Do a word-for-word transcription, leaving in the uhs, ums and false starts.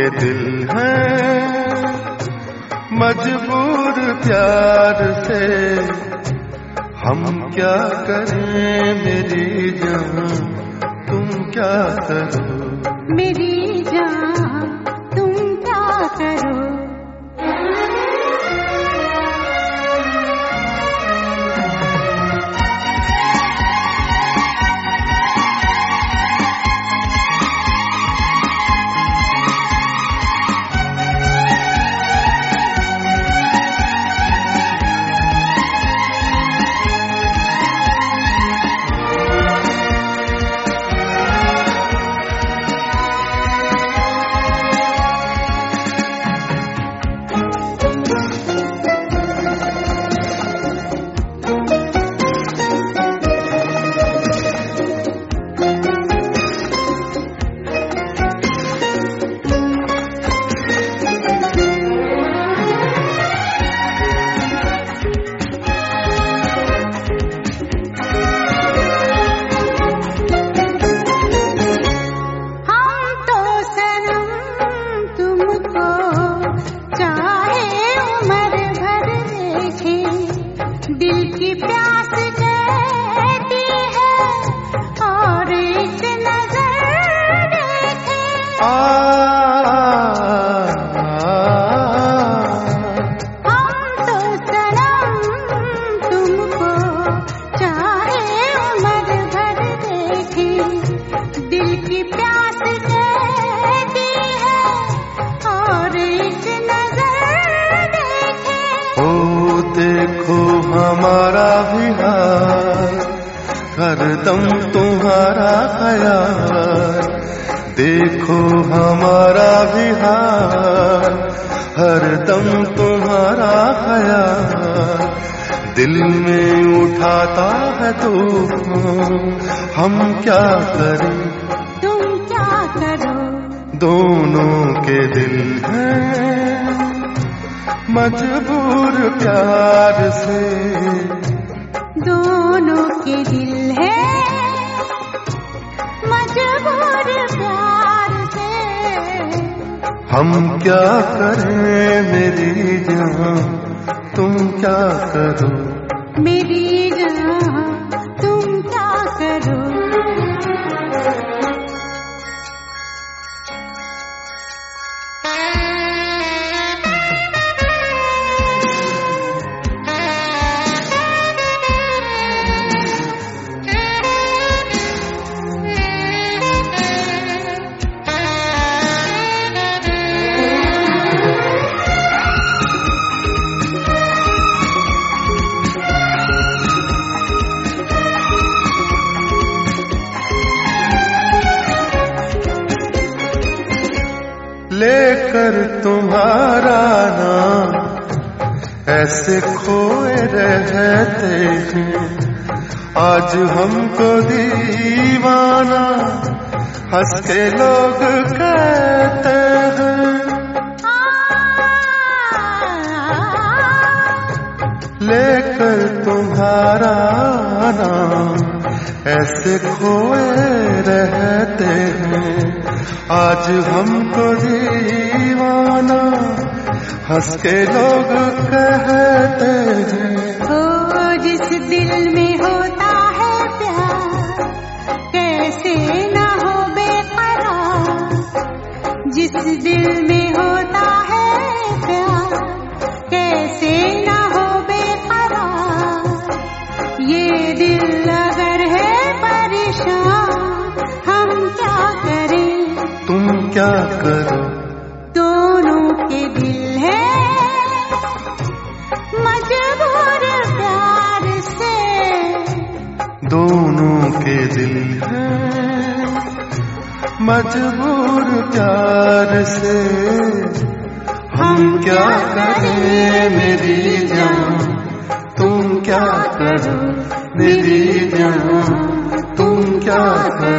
के दिल हैं मजबूर प्यार से। हम क्या करें मेरी जान, तुम क्या करो मेरी जान, तुम क्या करो। देखो हमारा भी हाल, हरदम तुम्हारा ख्याल। देखो हमारा भी हाल, हरदम तुम्हारा ख्याल। दिल में उठाता है तूफान, हम क्या करें तुम क्या करो। दोनों के दिल हैं मजबूर प्यार से। दोनों के दिल है मजबूर प्यार से। हम क्या करें मेरी जान, तुम क्या करो मेरी जान, तुम क्या करो। लेकर तुम्हारा नाम ऐसे खोए रहते हैं। आज हमको दीवाना हंस के लोग कहते हैं। लेकर तुम्हारा नाम ऐसे खोए रहते हैं। आज हमको दीवाना हंस के लोग कहते हैं। ओ जिस दिल में होता है प्यार, कैसे ना हो बेकरार। जिस दिल में होता है प्यार, कैसे ना हो बेकरार। ये दिल अगर है परेशान, हम क्या करें तुम क्या करो। दोनों के दिल है मजबूर प्यार से। दोनों के दिल हैं मजबूर प्यार से। हम क्या करें मेरी जान, तुम क्या करो मेरी जान, तुम क्या करो।